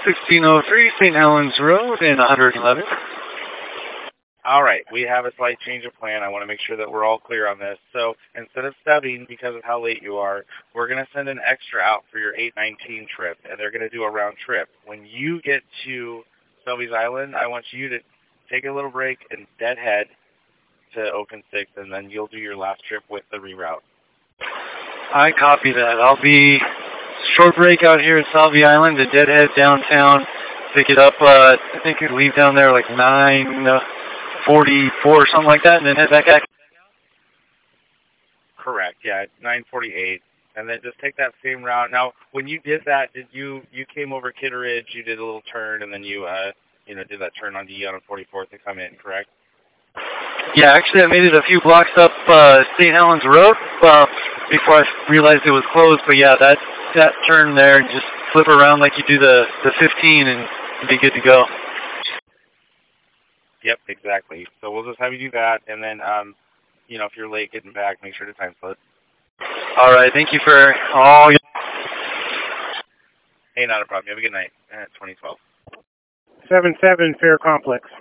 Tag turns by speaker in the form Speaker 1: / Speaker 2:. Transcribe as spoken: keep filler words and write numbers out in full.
Speaker 1: sixteen oh three Saint Helens Road in one eleven.
Speaker 2: All right, we have a slight change of plan. I want to make sure that we're all clear on this. So instead of subbing because of how late you are, we're going to send an extra out for your eight nineteen trip, and they're going to do a round trip. When you get to Selby's Island, I want you to take a little break and deadhead to Open Six, and then you'll do your last trip with the reroute.
Speaker 1: I copy that. I'll be short break out here at Selby Island to deadhead downtown, pick it up, uh, I think you leave down there like nine forty-four or something like that, and then head back out.
Speaker 2: Correct, yeah, nine forty-eight. And then just take that same route. Now, when you did that, did you you came over Kitteridge, you did a little turn, and then you uh you know did that turn on D on forty-fourth to come in, correct?
Speaker 1: Yeah, actually I made it a few blocks up uh, Saint Helens Road uh, before I realized it was closed. But yeah, that that turn there, just flip around like you do the the fifteen, and be good to go.
Speaker 2: Yep, exactly. So we'll just have you do that, and then um you know if you're late getting back, make sure to time slot.
Speaker 1: All right, thank you for all your...
Speaker 2: Hey, not a problem. You have a good night. Uh, twenty twelve.
Speaker 3: seven seven Fair Complex.